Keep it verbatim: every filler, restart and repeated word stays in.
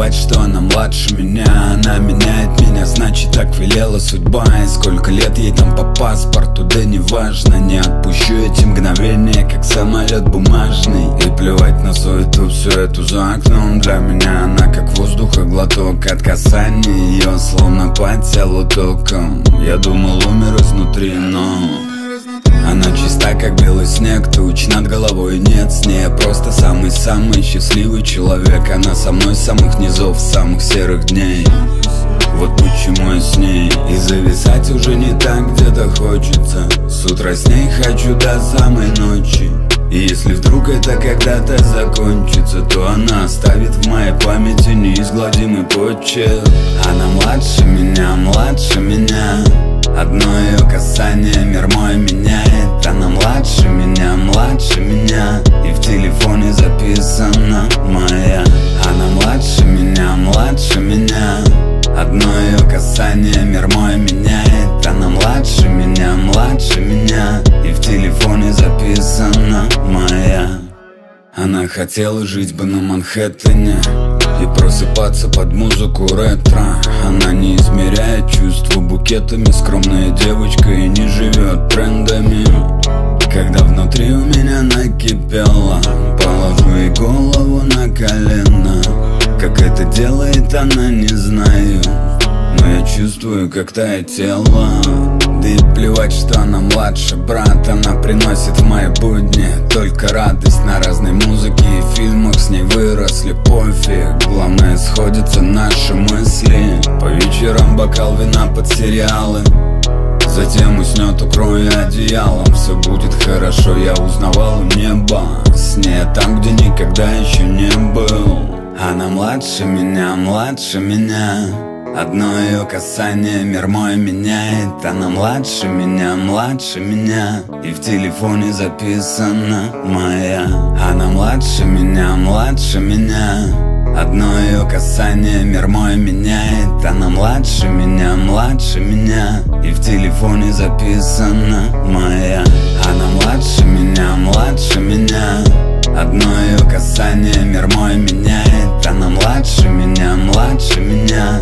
плевать, что она младше меня. Она меняет меня, значит так велела судьба. И сколько лет ей там по паспорту, да неважно. Не отпущу эти мгновения, как самолет бумажный. И плевать на суету, всю эту за окном. Для меня она как воздуха глоток. От касания ее словно по телу током. Я думал, умер изнутри, но она чиста, как белый снег, туч над головой нет с ней. Просто самый-самый счастливый человек. Она со мной с самых низов, самых серых дней. Вот почему я с ней. И зависать уже не так где-то хочется. С утра с ней хочу до самой ночи. И если вдруг это когда-то закончится, то она оставит в моей памяти неизгладимый почерк. Она младше меня, младше меня. Одно ее касание мир мой меняет. Она младше меня, младше меня. И в телефоне записана моя. Она младше меня, младше меня. Одно ее касание мир мой меняет. Она младше меня, младше меня. И в телефоне записана моя. Она хотела жить бы на Манхэттене и просыпаться под музыку ретро. Она не измеряет чувства букетами. Скромная девочка и не живет трендами. Когда внутри у меня накипело, положу ей голову на колено. Как это делает она, не знаю, но я чувствую, как тает тело. Да и плевать, что она младше брат. Она приносит в мои будни только радость. На разной музыке и фильмах с ней выросли, пофиг. Главное, сходятся наши мысли. По вечерам бокал вина под сериалы. Затем уснет, укрою одеялом. Все будет хорошо, я узнавал небо. С ней там, где никогда еще не был. Она младше меня, младше меня. Одно ее касание мир мой меняет. Она младше меня, младше меня. И в телефоне записана моя. Она младше меня, младше меня. Одно ее касание мир мой меняет. Она младше меня, младше меня. И в телефоне записана моя. Она младше меня, младше меня. Одно ее касание мир мой меняет. Она младше меня, младше меня.